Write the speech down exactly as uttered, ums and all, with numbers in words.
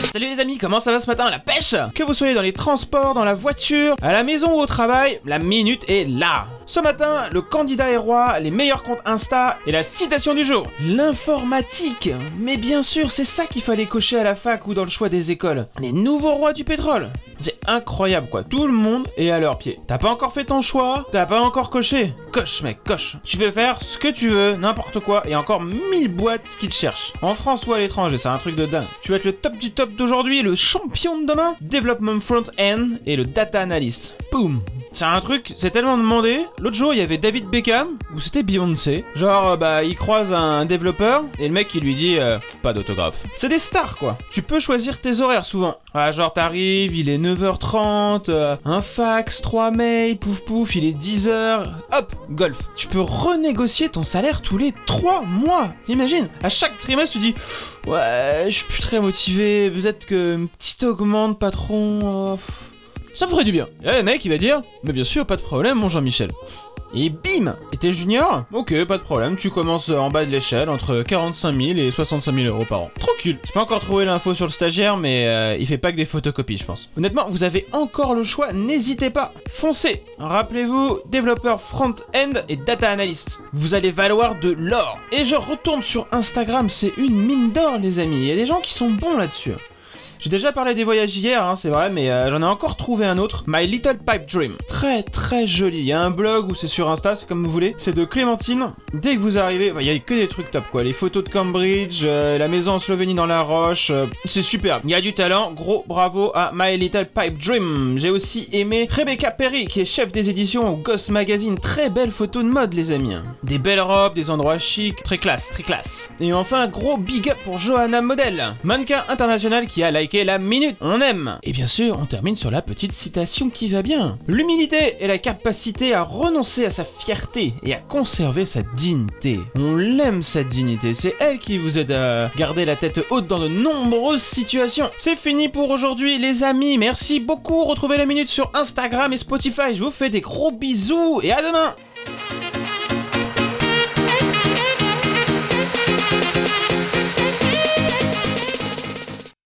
Salut les amis, comment ça va ce matin? La pêche? Que vous soyez dans les transports, dans la voiture, à la maison ou au travail, la minute est là. Ce matin, le candidat est roi, les meilleurs comptes Insta et la citation du jour. L'informatique. Mais bien sûr, c'est ça qu'il fallait cocher à la fac ou dans le choix des écoles. Les nouveaux rois du pétrole. C'est incroyable quoi, tout le monde est à leurs pieds. T'as pas encore fait ton choix, t'as pas encore coché. Coche mec, coche. Tu peux faire ce que tu veux, n'importe quoi, et encore mille boîtes qui te cherchent. En France ou à l'étranger, c'est un truc de dingue. Tu vas être le top du top d'aujourd'hui, le champion de demain. Development front-end et le data analyst. Boum. C'est un truc, c'est tellement demandé. L'autre jour, il y avait David Beckham, ou c'était Beyoncé. Genre, bah, il croise un développeur, et le mec, il lui dit, euh, pas d'autographe. C'est des stars, quoi. Tu peux choisir tes horaires, souvent. Ah, genre, t'arrives, il est neuf heures trente, euh, un fax, trois mails, pouf pouf, il est dix heures. Hop, golf. Tu peux renégocier ton salaire tous les trois mois. T'imagines? À chaque trimestre, tu dis, ouais, je suis plus très motivé, peut-être que une petite augmente, patron... Oh, ça me ferait du bien. Et là, le mec, il va dire, mais bien sûr, pas de problème, mon Jean-Michel. Et bim! Et t'es junior? Ok, pas de problème, tu commences en bas de l'échelle, entre quarante-cinq mille et soixante-cinq mille euros par an. Tranquille. J'ai pas encore trouvé l'info sur le stagiaire, mais euh, il fait pas que des photocopies, je pense. Honnêtement, vous avez encore le choix, n'hésitez pas. Foncez! Rappelez-vous, développeur front-end et data analyst. Vous allez valoir de l'or. Et je retourne sur Instagram, c'est une mine d'or, les amis. Il y a des gens qui sont bons là-dessus. J'ai déjà parlé des voyages hier, hein, c'est vrai, mais euh, j'en ai encore trouvé un autre. My Little Pipe Dream. Très très joli. Il y a un blog ou c'est sur Insta, c'est comme vous voulez. C'est de Clémentine. Dès que vous arrivez, il y a que des trucs top quoi. Les photos de Cambridge, euh, la maison en Slovénie dans la roche. Euh, c'est superbe. Il y a du talent. Gros bravo à My Little Pipe Dream. J'ai aussi aimé Rebecca Perry, qui est chef des éditions au Ghost Magazine. Très belle photo de mode, les amis. Des belles robes, des endroits chics. Très classe, très classe. Et enfin, gros big up pour Johanna Model, mannequin international qui a liké la minute, on aime. Et bien sûr, on termine sur la petite citation qui va bien. L'humilité est la capacité à renoncer à sa fierté et à conserver sa dignité. On l'aime cette dignité, c'est elle qui vous aide à garder la tête haute dans de nombreuses situations. C'est fini pour aujourd'hui les amis, merci beaucoup. Retrouvez la minute sur Instagram et Spotify. Je vous fais des gros bisous et à demain.